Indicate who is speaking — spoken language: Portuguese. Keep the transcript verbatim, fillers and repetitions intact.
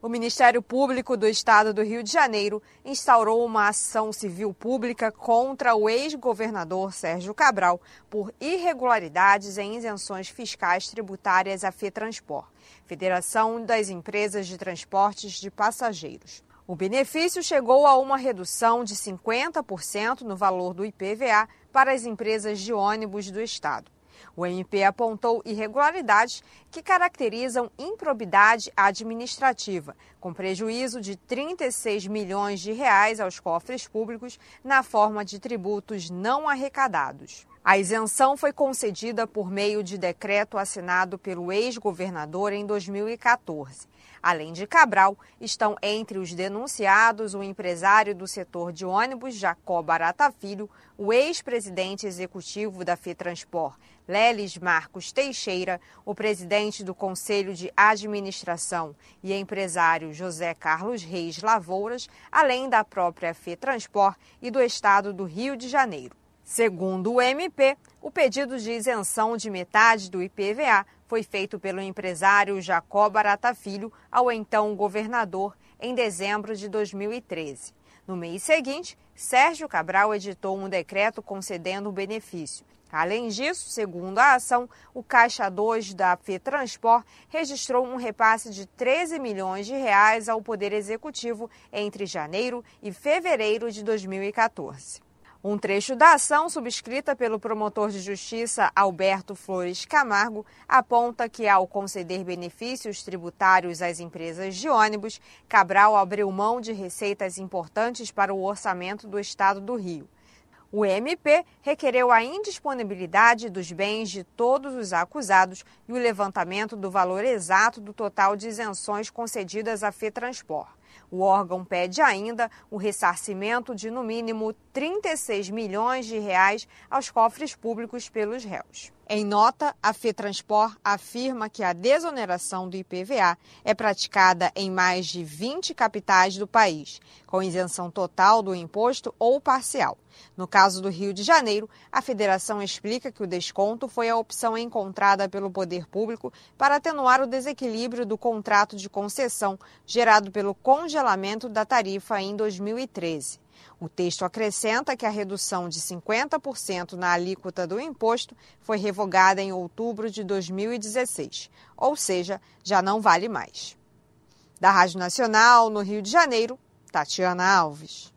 Speaker 1: O Ministério Público do Estado do Rio de Janeiro instaurou uma ação civil pública contra o ex-governador Sérgio Cabral por irregularidades em isenções fiscais tributárias à FETranspor, Federação das Empresas de Transportes de Passageiros. O benefício chegou a uma redução de cinquenta por cento no valor do I P V A para as empresas de ônibus do Estado. O M P apontou irregularidades que caracterizam improbidade administrativa, com prejuízo de trinta e seis milhões de reais aos cofres públicos na forma de tributos não arrecadados. A isenção foi concedida por meio de decreto assinado pelo ex-governador em dois mil e quatorze. Além de Cabral, estão entre os denunciados o empresário do setor de ônibus, Jacó Barata Filho, o ex-presidente executivo da FETranspor, Leles Marcos Teixeira, o presidente do Conselho de Administração e empresário José Carlos Reis Lavouras, além da própria FETranspor e do Estado do Rio de Janeiro. Segundo o M P, o pedido de isenção de metade do I P V A foi feito pelo empresário Jacó Barata Filho ao então governador em dezembro de dois mil e treze. No mês seguinte, Sérgio Cabral editou um decreto concedendo o benefício. Além disso, segundo a ação, o Caixa dois da FETranspor registrou um repasse de treze milhões de reais ao Poder Executivo entre janeiro e fevereiro de dois mil e quatorze. Um trecho da ação, subscrita pelo promotor de justiça Alberto Flores Camargo, aponta que, ao conceder benefícios tributários às empresas de ônibus, Cabral abriu mão de receitas importantes para o orçamento do Estado do Rio. O M P requereu a indisponibilidade dos bens de todos os acusados e o levantamento do valor exato do total de isenções concedidas à FETranspor. O órgão pede ainda o ressarcimento de, no mínimo, trinta e seis milhões de reais aos cofres públicos pelos réus. Em nota, a FETranspor afirma que a desoneração do I P V A é praticada em mais de vinte capitais do país, com isenção total do imposto ou parcial. No caso do Rio de Janeiro, a federação explica que o desconto foi a opção encontrada pelo poder público para atenuar o desequilíbrio do contrato de concessão gerado pelo congelamento da tarifa em dois mil e treze. O texto acrescenta que a redução de cinquenta por cento na alíquota do imposto foi revogada em outubro de dois mil e dezesseis, ou seja, já não vale mais. Da Rádio Nacional, no Rio de Janeiro, Tatiana Alves.